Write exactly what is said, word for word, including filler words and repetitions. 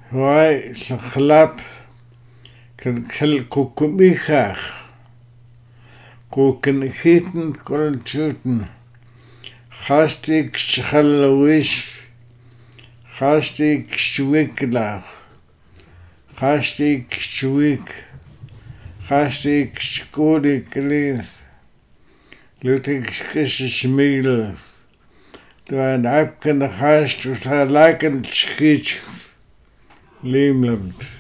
Hoi, slap, kan kel kukumikach, kuken hitten kolchuten, hastig schalawish, hastig schwiklach, hastig schwik, hastig skurik lis, lutig schmil, du ein Eibken hast, du ein Leiken schitsch, Limlamt.